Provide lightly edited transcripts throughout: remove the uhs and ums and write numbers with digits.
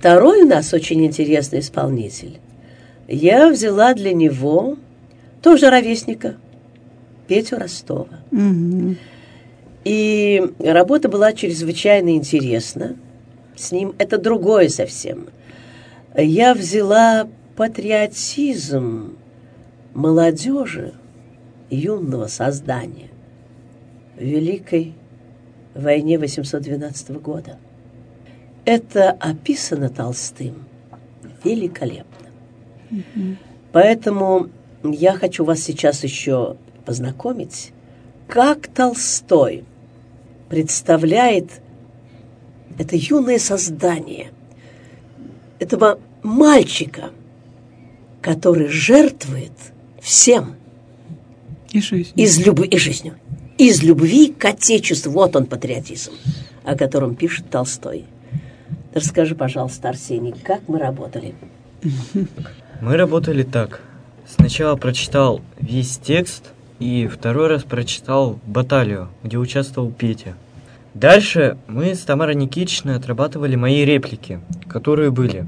второй у нас очень интересный исполнитель. Я взяла для него тоже ровесника, Петю Ростова. Угу. И работа была чрезвычайно интересна. С ним это другое совсем. Я взяла патриотизм молодежи, юного создания в Великой войне 812 года. Это описано Толстым великолепно. Угу. Поэтому я хочу вас сейчас еще познакомить, как Толстой представляет это юное создание, этого мальчика, который жертвует всем. И жизнью. И жизнью. Из любви к Отечеству. Вот он патриотизм, о котором пишет Толстой. Расскажи, пожалуйста, Арсений, как мы работали? Мы работали так. Сначала прочитал весь текст, и второй раз прочитал баталию, где участвовал Петя. Дальше мы с Тамарой Никитичной отрабатывали мои реплики, которые были.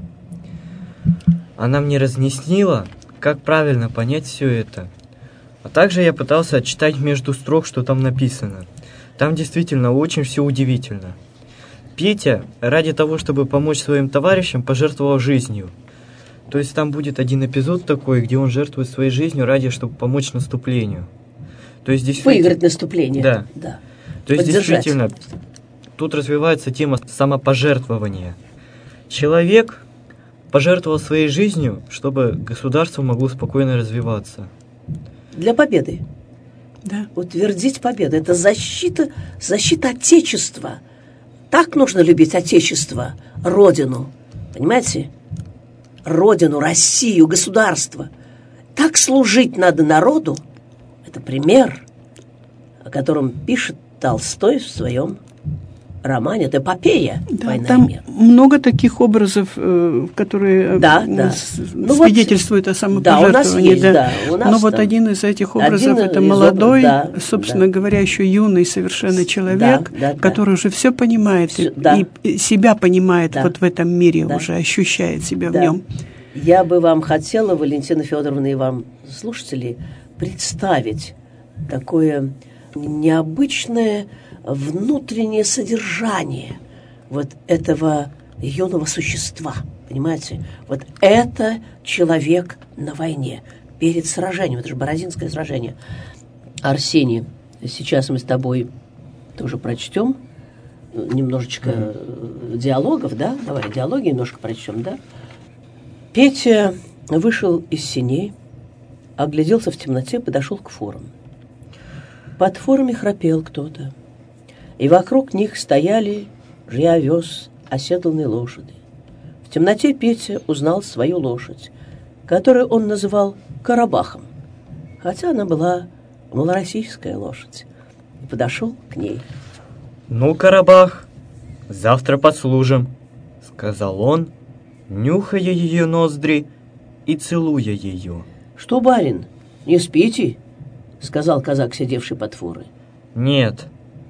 Она мне разъяснила, как правильно понять все это. А также я пытался читать между строк, что там написано. Там действительно очень все удивительно. Петя, ради того, чтобы помочь своим товарищам, пожертвовал жизнью. То есть там будет один эпизод такой, где он жертвует своей жизнью ради, чтобы помочь наступлению. То есть действительно... Выиграть наступление. Да. Да. То есть Поддержать. действительно, тут развивается тема самопожертвования. Человек пожертвовал своей жизнью, чтобы государство могло спокойно развиваться. Для победы. Да. Утвердить победу. Это защита Отечества. Так нужно любить Отечество, Родину. Понимаете? Родину, Россию, государство. Так служить надо народу. Это пример, о котором пишет Толстой в своем романе. Это эпопея «Война там и мир». Много таких образов, которые свидетельствуют о самопожертвовании. Но вот один из этих образов – это молодой, собственно говоря, еще юный совершенно человек, который уже все понимает и себя понимает вот в этом мире, уже ощущает себя в нем. Я бы вам хотела, Валентина Федоровна, и вам, слушатели, представить такое необычное внутреннее содержание вот этого юного существа, понимаете? Вот это человек на войне, перед сражением, это же Бородинское сражение. Арсений, сейчас мы с тобой тоже прочтем немножечко диалогов, да? Давай диалоги немножко прочтем, да? Петя вышел из сеней, огляделся в темноте, подошел к форам. Под форами храпел кто-то, и вокруг них стояли жья овес, оседланные лошади. В темноте Петя узнал свою лошадь, которую он называл Карабахом, хотя она была малороссийская лошадь, и подошел к ней. «Ну, Карабах, завтра послужим», — сказал он, нюхая ее ноздри и целуя ее. «Что, барин, не спите?» — сказал казак, сидевший под форой. «Нет.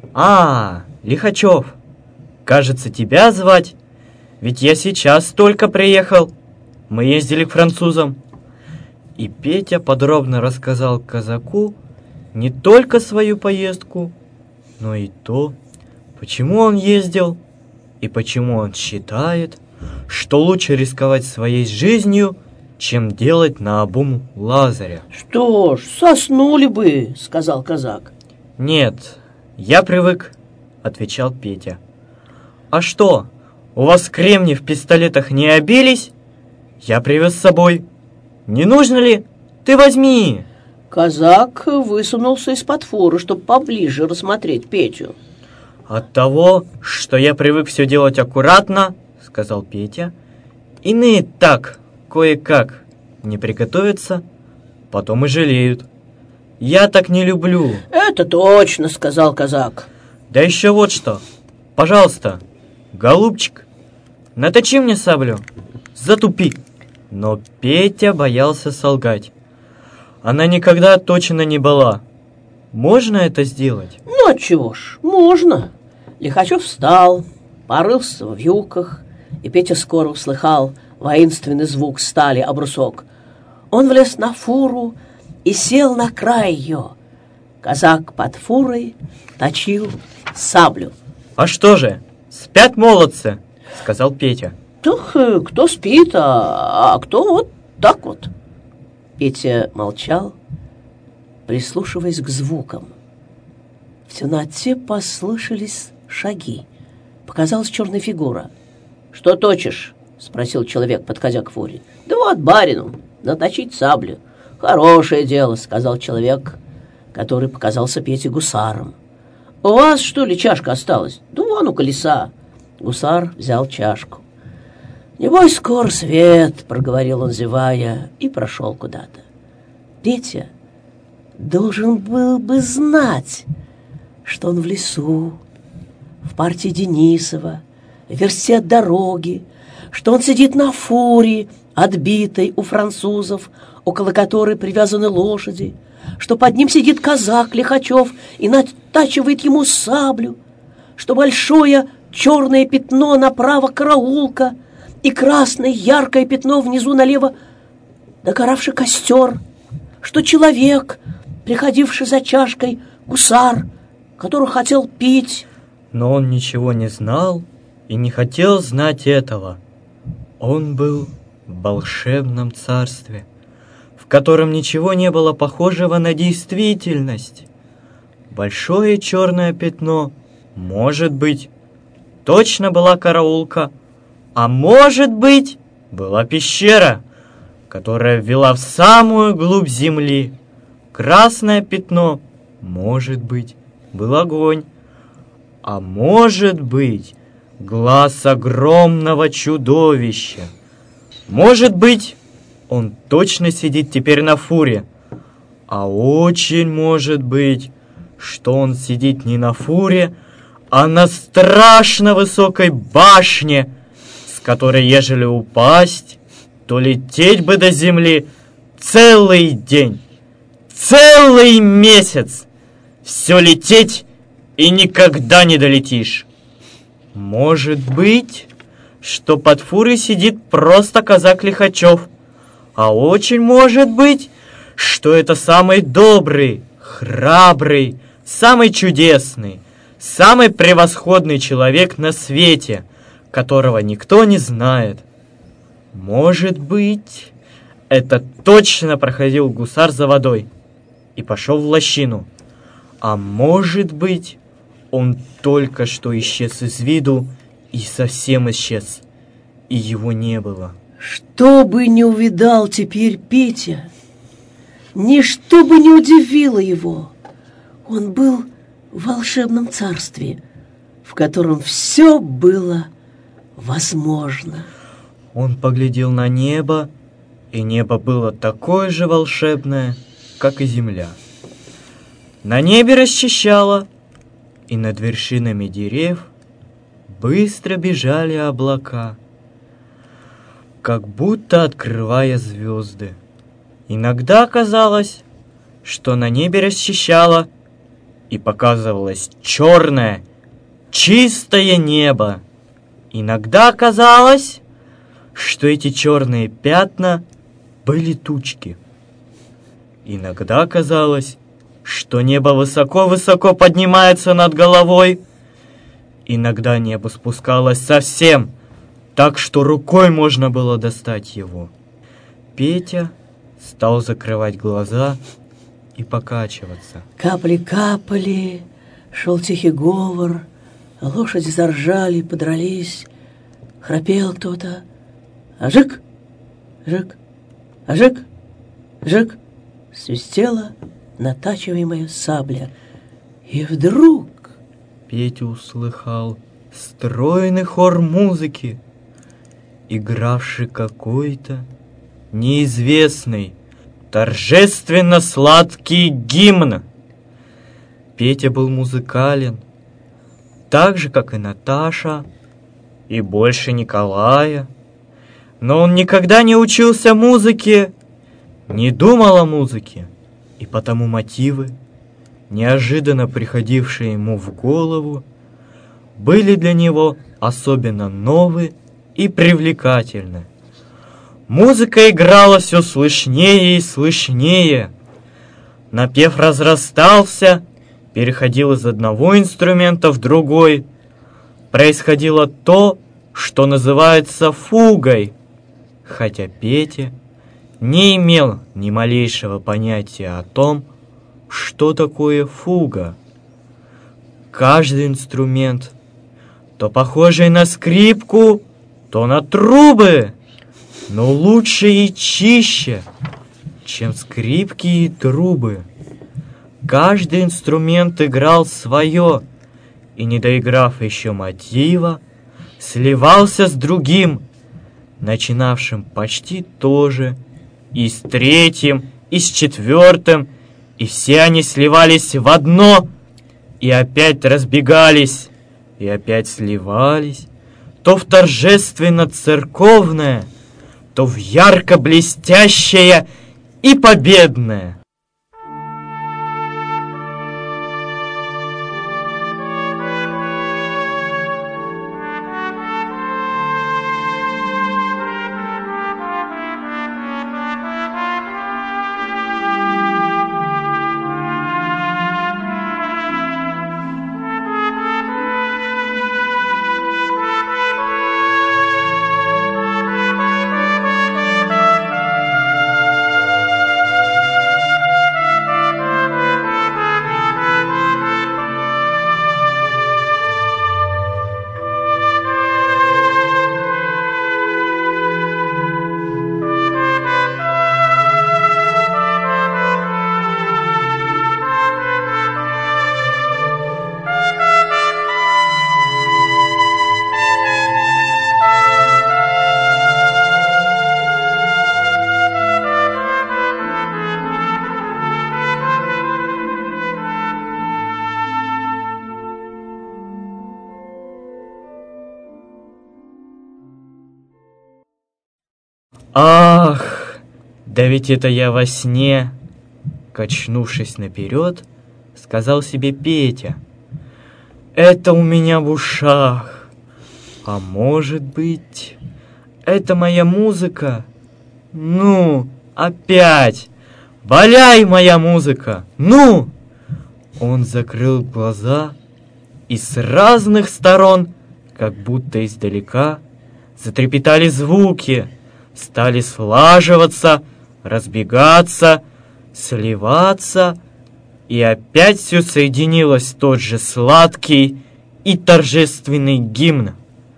Лихачев, кажется, тебя звать? Ведь я сейчас только приехал. Мы ездили к французам». И Петя подробно рассказал казаку не только свою поездку, но и то, почему он ездил, и почему он считает, что лучше рисковать своей жизнью, чем делать наобум Лазаря. «Что ж, соснули бы», — сказал казак. «Нет, я привык», — отвечал Петя. «А что, у вас кремни в пистолетах не обились? Я привез с собой. Не нужно ли? Ты возьми». Казак высунулся из-под форы, чтобы поближе рассмотреть Петю. «От того, что я привык все делать аккуратно, — сказал Петя, — иные так, кое-как, не приготовятся, потом и жалеют. Я так не люблю». «Это точно, — сказал казак. «Да еще вот что. Пожалуйста, голубчик, наточи мне саблю, затупи». Но Петя боялся солгать. Она никогда отточена не была. Можно это сделать? Ну, отчего ж, можно. Лихачев встал, порылся в юбках и Петя скоро услыхал воинственный звук стали об брусок. Он влез на фуру и сел на край ее. Казак под фурой точил саблю. «А что же, спят молодцы?» — сказал Петя. Кто спит, а кто вот так вот». Петя молчал, прислушиваясь к звукам. В темноте послышались шаги. Показалась черная фигура. «Что точишь?» — спросил человек, подходя к фуре. «Да вот барину, наточить саблю». «Хорошее дело», — сказал человек, который показался Пете гусаром. «У вас, что ли, чашка осталась?» «Да вон у колеса». Гусар взял чашку. «Небось, скоро свет», — проговорил он, зевая, и прошел куда-то. Петя должен был бы знать, что он в лесу, в партии Денисова, в версте от дороги, что он сидит на фуре, отбитой у французов, около которой привязаны лошади, что под ним сидит казак Лихачев и натачивает ему саблю, что большое черное пятно направо караулка и красное яркое пятно внизу налево догоравший костер, что человек, приходивший за чашкой, гусар, который хотел пить. Но он ничего не знал и не хотел знать этого. Он был в волшебном царстве, в котором ничего не было похожего на действительность. Большое черное пятно, может быть, точно была караулка, а может быть, была пещера, которая вела в самую глубь земли. Красное пятно, может быть, был огонь, а может быть, глаз огромного чудовища. Может быть, он точно сидит теперь на фуре, а очень может быть, что он сидит не на фуре, а на страшно высокой башне, с которой, ежели упасть, то лететь бы до земли целый день, целый месяц, все лететь и никогда не долетишь. Может быть, что под фурой сидит просто казак Лихачев, а очень может быть, что это самый добрый, храбрый, самый чудесный, самый превосходный человек на свете, которого никто не знает. Может быть, это точно проходил гусар за водой и пошел в лощину. А может быть, он только что исчез из виду и совсем исчез, и его не было. Что бы не увидал теперь Петя, ничто бы не удивило его. Он был в волшебном царстве, в котором все было возможно. Он поглядел на небо, и небо было такое же волшебное, как и земля. На небе расчищало, и над вершинами деревьев быстро бежали облака, как будто открывая звезды. Иногда казалось, что на небе расчищало, и показывалось черное, чистое небо. Иногда казалось, что эти черные пятна были тучки. Иногда казалось, что небо высоко-высоко поднимается над головой. Иногда небо спускалось совсем, так что рукой можно было достать его. Петя стал закрывать глаза и покачиваться. Капли капали, шел тихий говор, лошади заржали, подрались, храпел кто-то. Ажик, жик, ажик, жик, свистела натачиваемая сабля. И вдруг Петя услыхал стройный хор музыки, игравший какой-то неизвестный, торжественно сладкий гимн. Петя был музыкален, так же, как и Наташа, и больше Николая. Но он никогда не учился музыке, не думал о музыке, и потому мотивы, неожиданно приходившие ему в голову, были для него особенно новы и привлекательны. Музыка играла все слышнее и слышнее. Напев разрастался, переходил из одного инструмента в другой. Происходило то, что называется фугой, хотя Петя не имел ни малейшего понятия о том, что такое фуга. Каждый инструмент, то похожий на скрипку, то на трубы, но лучше и чище, чем скрипки и трубы. Каждый инструмент играл свое, и, не доиграв еще мотива, сливался с другим, начинавшим почти то же, и с третьим, и с четвертым, и все они сливались в одно, и опять разбегались, и опять сливались, то в торжественно-церковное, то в ярко-блестящее и победное. Ах, да ведь это я во сне, качнувшись наперед, сказал себе Петя. Это у меня в ушах. А может быть, это моя музыка? Ну, опять! Валяй, моя музыка! Ну! Он закрыл глаза, и с разных сторон, как будто издалека, затрепетали звуки, стали слаживаться, разбегаться, сливаться, и опять все соединилось в тот же сладкий и торжественный гимн.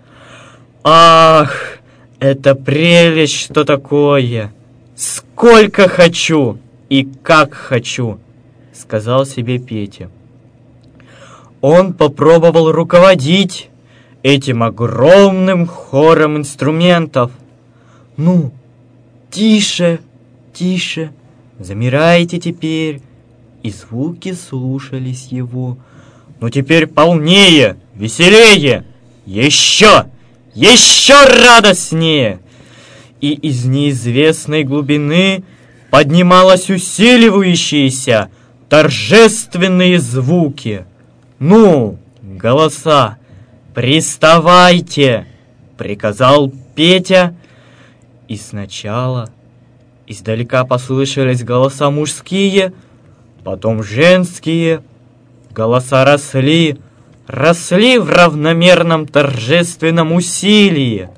Ах, это прелесть, что такое! Сколько хочу и как хочу, сказал себе Петя. Он попробовал руководить этим огромным хором инструментов. Ну, тише, тише, замирайте теперь. И звуки слушались его. Ну теперь полнее, веселее, еще радостнее. И из неизвестной глубины поднималось усиливающиеся торжественные звуки. Ну, голоса, приставайте, приказал Петя. И сначала издалека послышались голоса мужские, потом женские. Голоса росли в равномерном торжественном усилии.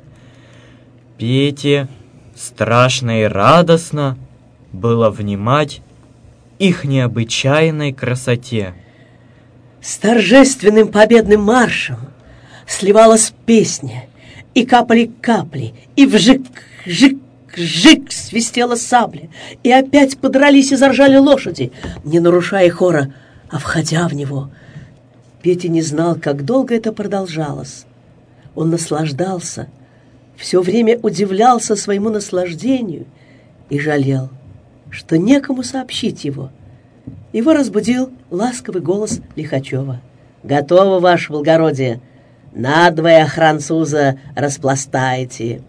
Пете страшно и радостно было внимать их необычайной красоте. С торжественным победным маршем сливалась песня, и капали капли, и вжик-жик-жик свистела сабля, и опять подрались и заржали лошади, не нарушая хора, а входя в него. Петя не знал, как долго это продолжалось. Он наслаждался, все время удивлялся своему наслаждению и жалел, что некому сообщить его. Его разбудил ласковый голос Лихачева. «Готово, ваше благородие! Надвое француза распластайте!»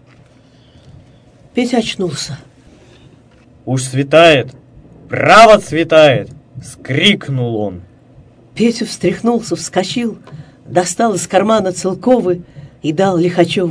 Петя очнулся. «Уж светает! Право светает!» — скрикнул он. Петя встряхнулся, вскочил, достал из кармана целковый и дал Лихачеву.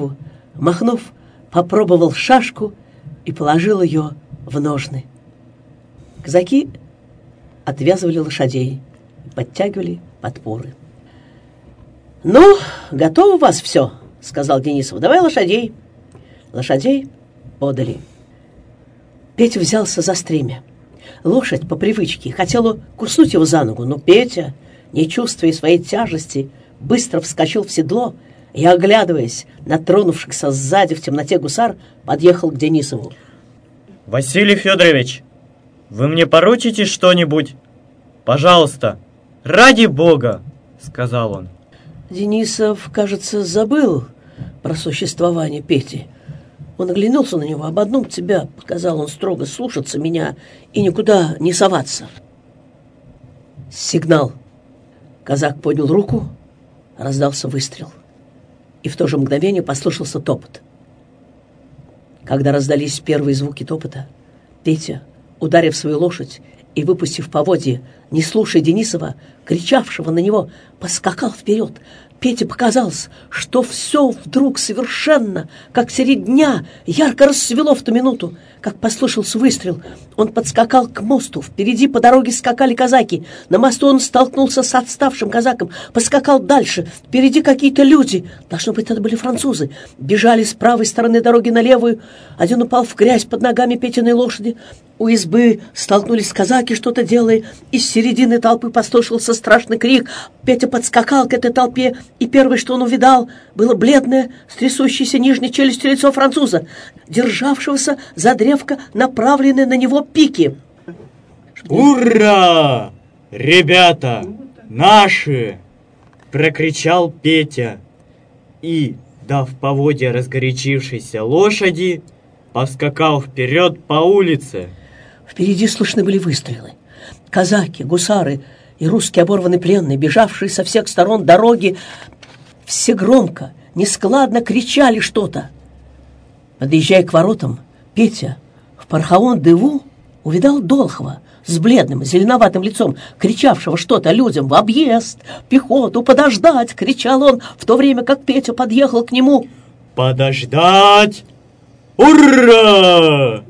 Махнув, попробовал шашку и положил ее в ножны. Казаки отвязывали лошадей и подтягивали подпоры. «Ну, готово у вас все», — сказал Денисов. «Давай лошадей». Лошадей подали. Петя взялся за стремя. Лошадь по привычке хотела куснуть его за ногу, но Петя, не чувствуя своей тяжести, быстро вскочил в седло и, оглядываясь на тронувшихся сзади в темноте гусар, подъехал к Денисову. «Василий Федорович, вы мне поручите что-нибудь? Пожалуйста, ради Бога!» — сказал он. Денисов, кажется, забыл про существование Пети. Он оглянулся на него. «Об одном тебя, — показал он строго, — слушаться меня и никуда не соваться». Сигнал. Казак поднял руку, раздался выстрел. И в то же мгновение послышался топот. Когда раздались первые звуки топота, Петя, ударив свою лошадь и выпустив поводья, не слушая Денисова, кричавшего на него, поскакал вперед. Пете показалось, что все вдруг совершенно, как средь дня, ярко рассвело в ту минуту, как послышался выстрел. Он подскакал к мосту, впереди по дороге скакали казаки. На мосту он столкнулся с отставшим казаком, поскакал дальше. Впереди какие-то люди, должно быть, это были французы, бежали с правой стороны дороги на левую. Один упал в грязь под ногами Петиной лошади. У избы столкнулись казаки, что-то делая. Из середины толпы послышался страшный крик. Петя подскакал к этой толпе, и первое, что он увидал, было бледное, с трясущейся нижней челюстью лицо француза, державшегося за древко, направленное на него пики. «Ура! Ребята, наши!» — прокричал Петя и, дав поводья разгорячившейся лошади, поскакал вперед по улице. Впереди слышны были выстрелы. Казаки, гусары и русские оборванные пленные, бежавшие со всех сторон дороги, все громко, нескладно кричали что-то. Подъезжая к воротам, Петя в пороховом дыму увидал Долхова с бледным, зеленоватым лицом, кричавшего что-то людям в объезд, пехоту, подождать, кричал он, в то время как Петя подъехал к нему. «Подождать! Ура!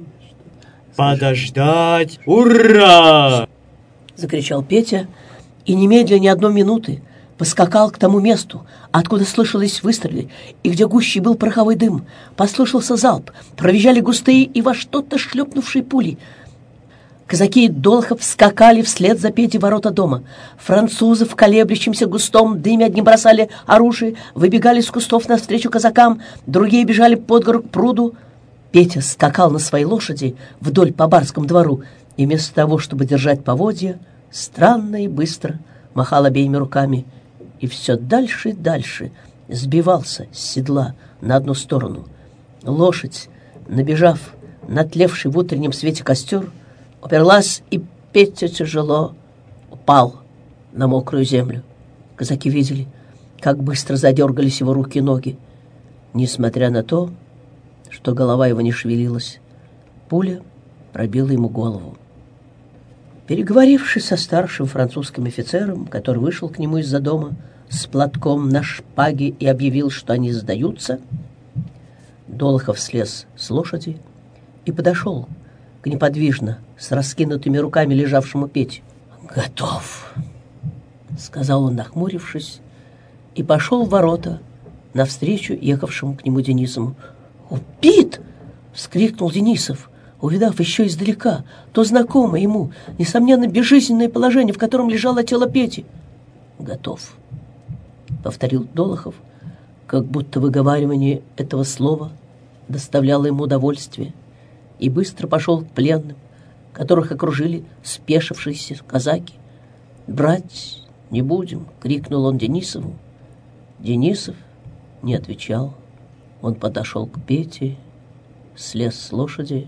Подождать! Ура!» — закричал Петя, и немедля ни одной минуты поскакал к тому месту, откуда слышались выстрелы, и где гуще был пороховой дым. Послышался залп, провизжали густые и во что-то шлепнувшие пули. Казаки и Долхов скакали вслед за Петей ворота дома. Французы в колеблющемся густом дыме одни бросали оружие, выбегали с кустов навстречу казакам, другие бежали под гору к пруду. Петя скакал на своей лошади вдоль по барскому двору, и вместо того, чтобы держать поводья, странно и быстро махал обеими руками и все дальше и дальше сбивался с седла на одну сторону. Лошадь, набежав на тлевший в утреннем свете костер, уперлась, и Петя тяжело упал на мокрую землю. Казаки видели, как быстро задергались его руки и ноги. Несмотря на то, что голова его не шевелилась, пуля пробила ему голову. Переговорившись со старшим французским офицером, который вышел к нему из-за дома с платком на шпаге и объявил, что они сдаются, Долохов слез с лошади и подошел к неподвижно, с раскинутыми руками лежавшему Пете. «Готов», — сказал он, нахмурившись, и пошел в ворота навстречу ехавшему к нему Денисову. «Убит!» — вскрикнул Денисов, увидав еще издалека то знакомое ему, несомненно, безжизненное положение, в котором лежало тело Пети. «Готов», — повторил Долохов, как будто выговаривание этого слова доставляло ему удовольствие, и быстро пошел к пленным, которых окружили спешившиеся казаки. «Брать не будем!» — крикнул он Денисову. Денисов не отвечал. Он подошел к Пете, слез с лошади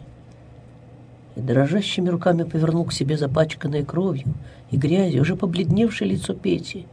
и дрожащими руками повернул к себе запачканное кровью и грязью уже побледневшее лицо Пети.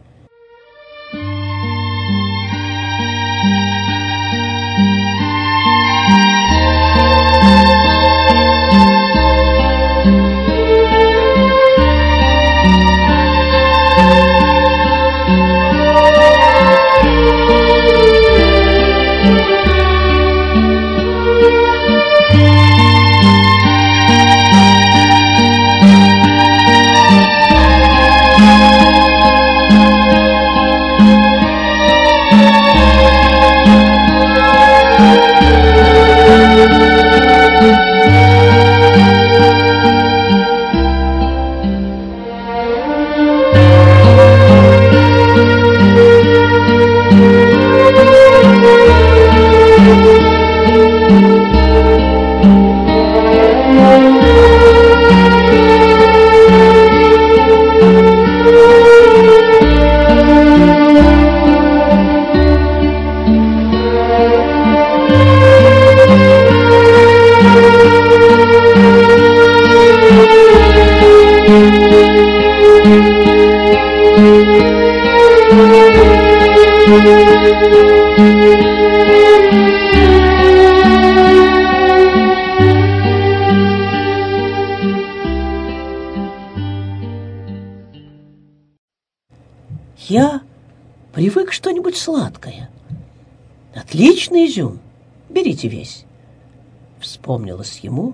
Я привык что-нибудь сладкое. Отличный изюм. Берите весь. Вспомнилось ему,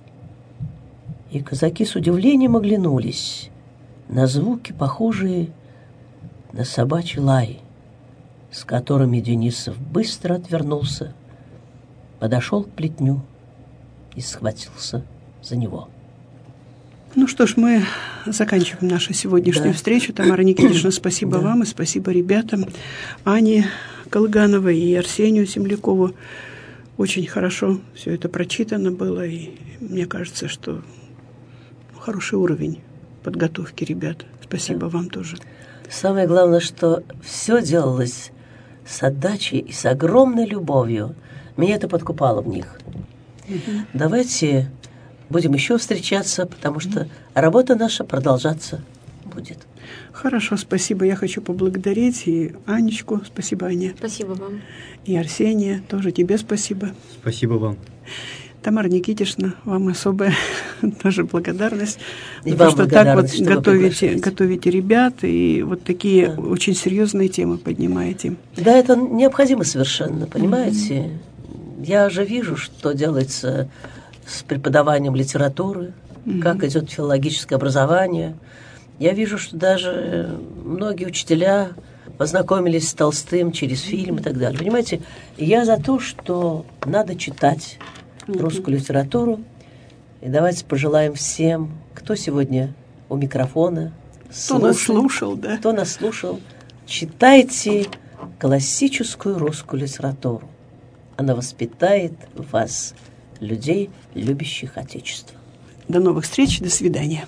и казаки с удивлением оглянулись на звуки, похожие на собачий лай, с которыми Денисов быстро отвернулся, подошел к плетню и схватился за него. Ну что ж, мы заканчиваем нашу сегодняшнюю встречу. Тамара Никитична, спасибо вам и спасибо ребятам, Ане Колгановой и Арсению Землякову. Очень хорошо все это прочитано было, и мне кажется, что хороший уровень подготовки ребят. Спасибо вам тоже. Самое главное, что все делалось с отдачей и с огромной любовью. Меня это подкупало в них. Давайте будем еще встречаться, потому что работа наша продолжаться будет. Хорошо, спасибо. Я хочу поблагодарить и Анечку. Спасибо, Аня. Спасибо вам. И Арсения. Тоже тебе спасибо. Спасибо вам. Тамара Никитична, вам особая тоже благодарность. И потому вам что так вот готовите ребят и вот такие очень серьезные темы поднимаете. Да, это необходимо совершенно, понимаете? Я же вижу, что делается с преподаванием литературы, как идет филологическое образование. Я вижу, что даже многие учителя познакомились с Толстым через фильм и так далее. Понимаете, я за то, что надо читать русскую литературу. И давайте пожелаем всем, кто сегодня у микрофона, кто нас слушал, да? Кто нас слушал, читайте классическую русскую литературу. Она воспитает в вас людей, любящих Отечество. До новых встреч, до свидания.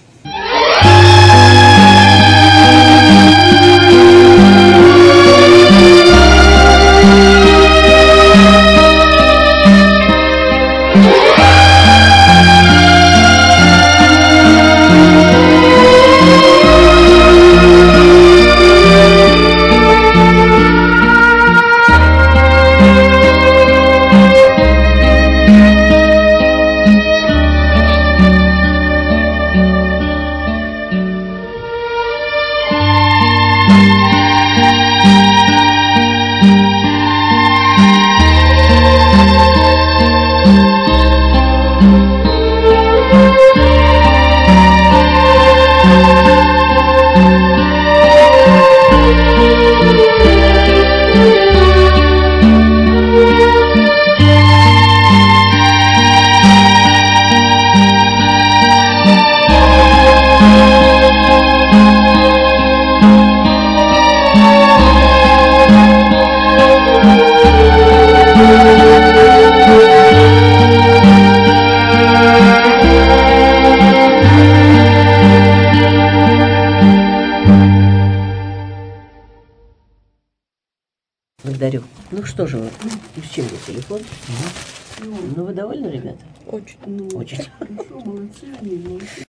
Благодарю. Ну что же, с чем я телефон? Ну вы довольны, ребята? Очень. Очень. Молодцы.